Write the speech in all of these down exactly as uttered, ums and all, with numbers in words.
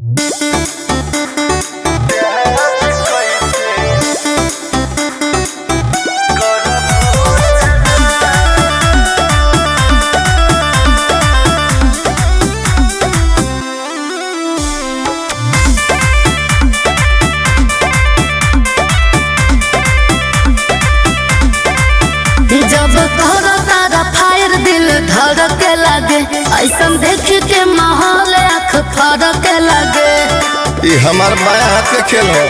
धड़के लगे ऐसन देख के माहौल आँख फड़के लगे। ये हमार बाया हाथ के खेल हो।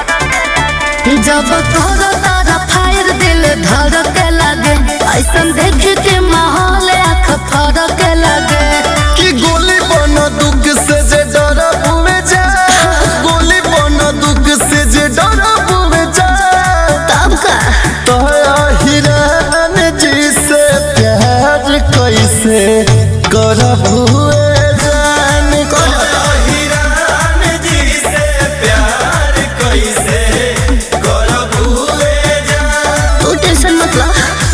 जब तोरा तारा फायर दिल धड़के लगे ऐसन देख के माहौल आँख फड़के लगे। कि गोली बनो दुख से जे डर बुए जा, गोली बनो दुख से जे डर बुए जा। तब का तोया हिरान जी से प्यार कैसे करबुए जान। तोया हिरान जी से प्यार कैसे करबुए जान। तू टेंशन मत ला।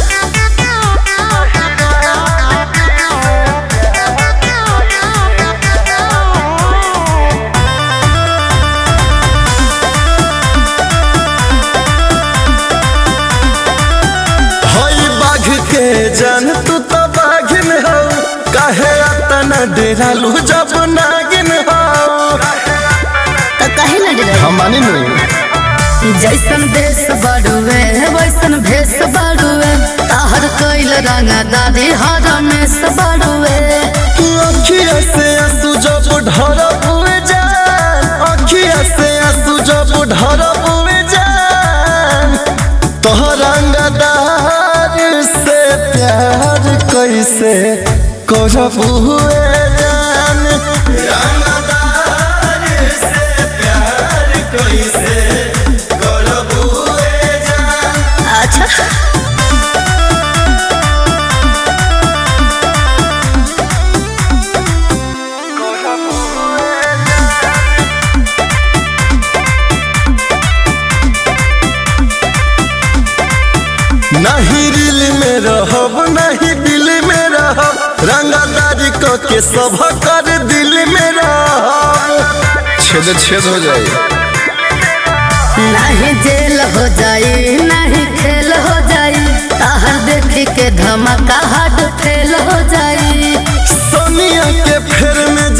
जान तू तो बाघिन हो, काहे अतना डेरालू जब नागिन हो। तो कहे ना डरे हम मानी नहीं। जैसन देश बड़ुए वैसन भेष बड़ुए, ताहर कैल रंगा दादी हर में बड़ुए। अखिया से आंसू जब ढर बुए जान, अखिया से आंसू जब ढर बुए जान। तोहर रंगदार से प्यार कैसे करबुए जान। रंगदार से प्यार कैसे करबुए जान। अच्छा नहीं दिल में रहब नहीं दिल में रहब, रंगदारी को के सब कर दिल में रहब। छेद छेद हो जाए, नहीं जेल हो जाई नहीं खेल हो जाई, ताहर देख के धमाका हार्ट फेल हो जाई। सोनिया के फेर में